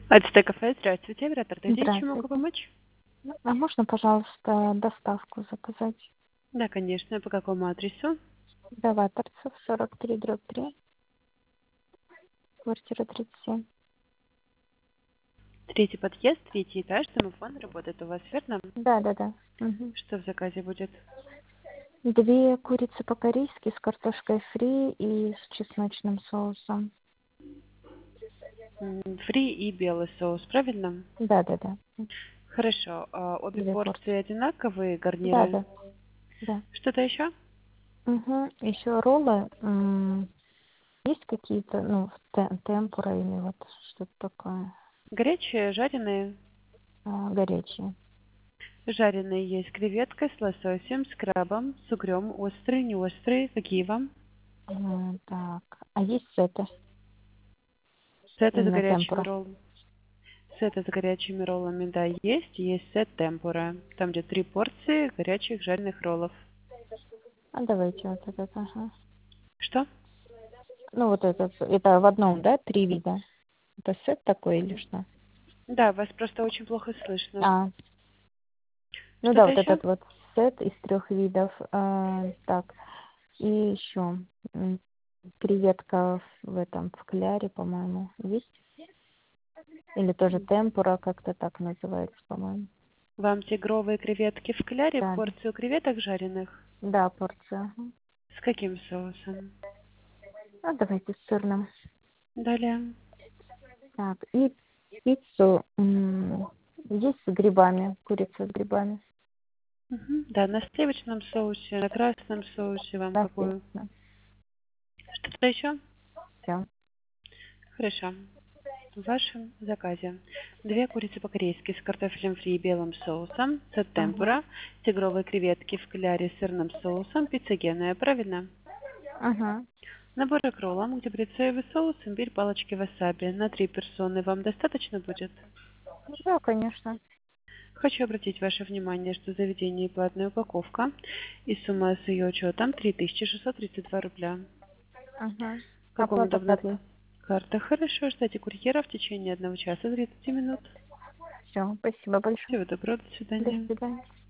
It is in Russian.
АЦТ кафе, здравствуйте, оператор Дадин, чем могу Здравствуйте. помочь? А можно, пожалуйста, доставку заказать? Да, конечно, по какому адресу? Даваторцев, 43/3, квартира 37. Третий подъезд, третий этаж, домофон работает у вас, верно? Да. Мгм. Что в заказе будет? 2 курицы по-корейски с картошкой фри и с чесночным соусом. Фри и белый соус, правильно? Да. Хорошо, обе 2 порции порции. одинаковые, Да, гарниры. да, да. Что-то еще? Угу. Еще роллы. Есть какие-то, ну, темпура или вот что-то такое, Горячие, жареные? горячие? Жареные есть креветка с лососем, с крабом, с угрем, острые, не острые. Какие вам? Так. А есть сеты? Сеты с Именно горячими темпура. роллами. Сеты с горячими роллами, да, есть сет темпура. Там, где 3 порции горячих жареных роллов. Давайте вот этот, ага. Что? Ну, вот этот, это в одном, да, 3 вида? Это сет такой или что? Да, вас просто очень плохо слышно. А, ну да, Что-то вот еще? этот вот сет из 3 видов. Так, и еще креветка в этом, в кляре, по-моему, есть? Или тоже темпура, как-то так называется, по-моему. Вам тигровые креветки в кляре, Да, да. порцию креветок жареных. Да, порция. Ага. С каким соусом? Давайте с сырным. Далее. Так, и пиццу есть с грибами, курица с грибами. Да, на сливочном соусе, на красном соусе вам Да, какую? естественно. Что-то еще? Все. Хорошо. В вашем заказе 2 курицы по-корейски с картофелем фри и белым соусом, сет Ага. темпура, тигровые креветки в кляре с сырным соусом, пиццегенная, правильно? Ага. Наборы к роллам, где будет соевый соус, имбирь, палочки васаби. На 3 персоны вам достаточно будет? Да, конечно. Хочу обратить ваше внимание, что в заведении платная упаковка и сумма с ее учетом 3632 рубля. Ага. Как вам Оплата удобно? картой. Карта. Хорошо, ждите курьера в течение 1 часа 30 минут. Все, спасибо большое. Всего доброго, до До свидания. свидания.